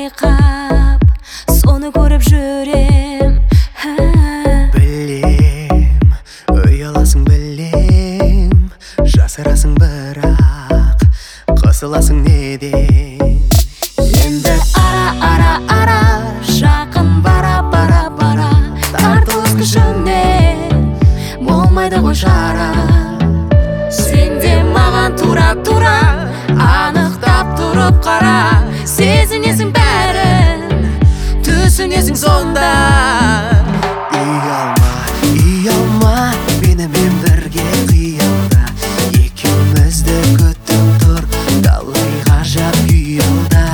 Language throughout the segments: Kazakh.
байқап, соны көріп жүрем. Білем, ұяласың білем, жасырасың бірақ, қысыласың неден. Енді ара жақын бара тартылыс күшіне болмайды ғой шара. Сен де маған тура анықтап тұрып қара. Сезінесің бәрін, түсінесің сонда. Ұялма, менімен бірге қиялда, екеумізді күтіп тұр талай ғажап ұялда.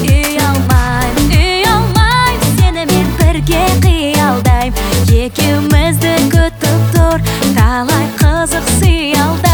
Ұялмай, сенімен бірге қиялдайм, екеумізді күтіп тұр талай қызық сыйалда.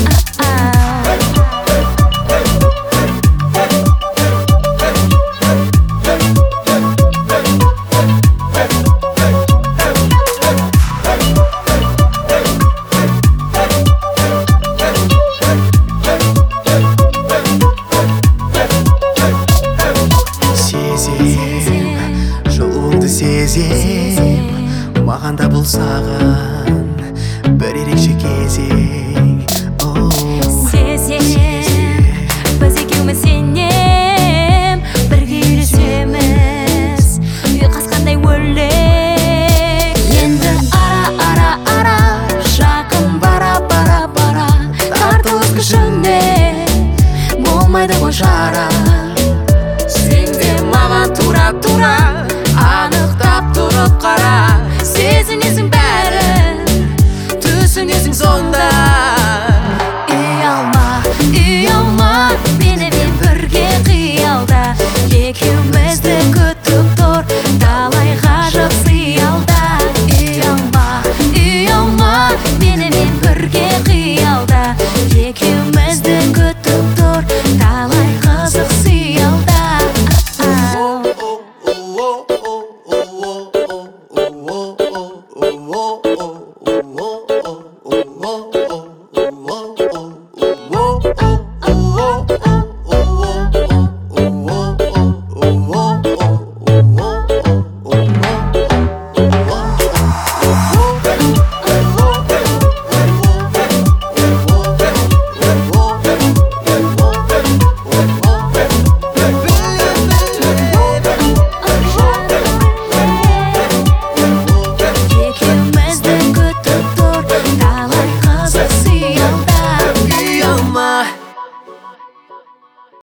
Жылуыңды сезем, маған да бұл саған бір ерекше кезең.